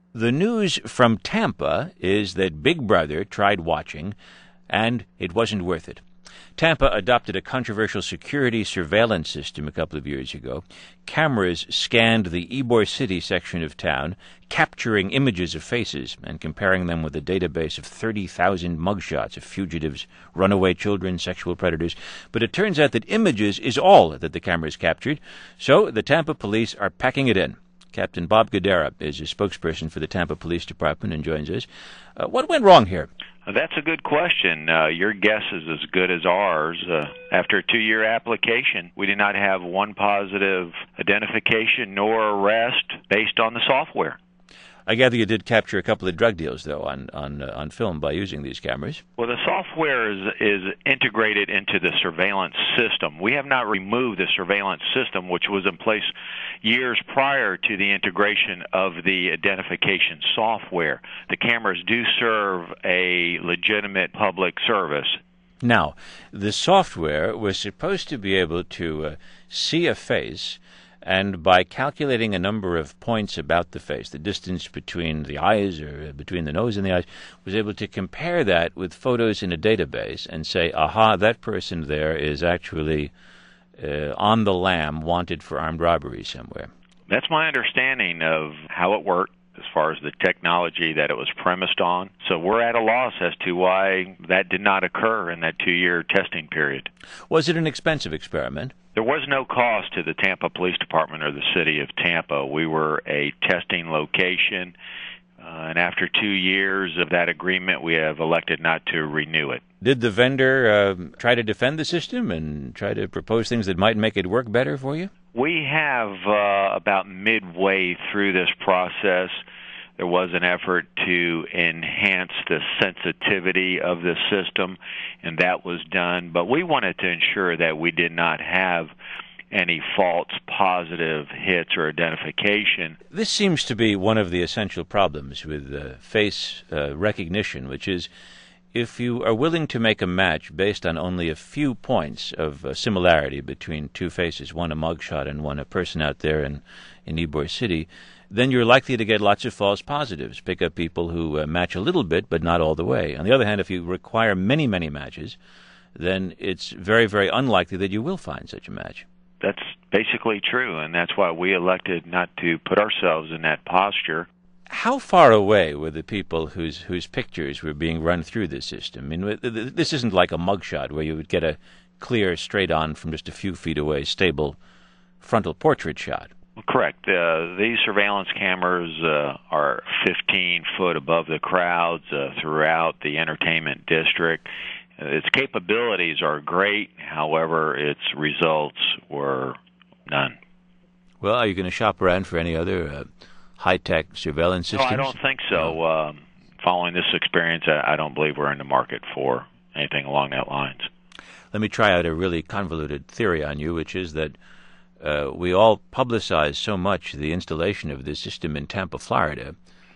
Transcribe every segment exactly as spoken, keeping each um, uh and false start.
The news from Tampa is that Big Brother tried watching, and it wasn't worth it. Tampa adopted a controversial security surveillance system a couple of years ago. Cameras scanned the Ybor City section of town, capturing images of faces and comparing them with a database of thirty thousand mugshots of fugitives, runaway children, sexual predators. But it turns out that images is all that the cameras captured, so the Tampa police are packing it in. Captain Bob Guidara is a spokesperson for the Tampa Police Department and joins us. Uh, what went wrong here? That's a good question. Uh, your guess is as good as ours. Uh, after a two-year application, we did not have one positive identification nor arrest based on the software. I gather you did capture a couple of drug deals, though, on on uh, on film by using these cameras. Well, the software is is integrated into the surveillance system. We have not removed the surveillance system, which was in place years prior to the integration of the identification software. The cameras do serve a legitimate public service. Now, the software was supposed to be able to uh, see a face, and by calculating a number of points about the face, the distance between the eyes or between the nose and the eyes, was able to compare that with photos in a database and say, aha, that person there is actually uh, on the lam, wanted for armed robbery somewhere. That's my understanding of how it worked as far as the technology that it was premised on. So we're at a loss as to why that did not occur in that two-year testing period. Was it an expensive experiment? There was no cost to the Tampa Police Department or the city of Tampa. We were a testing location, uh, and after two years of that agreement, we have elected not to renew it. Did the vendor uh, try to defend the system and try to propose things that might make it work better for you? We have, uh, about midway through this process, there was an effort to enhance the sensitivity of the system, and that was done. But we wanted to ensure that we did not have any false positive hits or identification. This seems to be one of the essential problems with uh, face uh, recognition, which is if you are willing to make a match based on only a few points of uh, similarity between two faces, one a mugshot and one a person out there in, in Ybor City, then you're likely to get lots of false positives, pick up people who uh, match a little bit but not all the way. On the other hand, if you require many, many matches, then it's very, very unlikely that you will find such a match. That's basically true, and that's why we elected not to put ourselves in that posture. How far away were the people whose whose pictures were being run through this system? I mean, this isn't like a mugshot where you would get a clear, straight-on from just a few feet away, stable frontal portrait shot. Correct. Uh, these surveillance cameras uh, are fifteen foot above the crowds uh, throughout the entertainment district. Uh, its capabilities are great, however, its results were none. Well, are you going to shop around for any other uh, high-tech surveillance systems? No, I don't think so. Um, following this experience, I, I don't believe we're in the market for anything along that lines. Let me try out a really convoluted theory on you, which is that Uh, we all publicize so much the installation of this system in Tampa, Florida,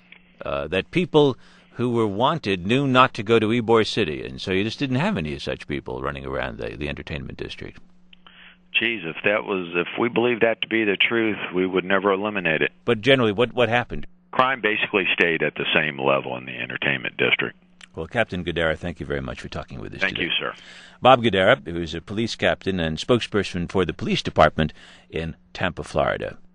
uh, that people who were wanted knew not to go to Ybor City, and so you just didn't have any such people running around the, the entertainment district. Geez, if that was, if we believed that to be the truth, we would never eliminate it. But generally, what, what happened? Crime basically stayed at the same level in the entertainment district. Well, Captain Guidara, thank you very much for talking with us Thank today. you, sir. Bob Guidara, who is a police captain and spokesperson for the police department in Tampa, Florida.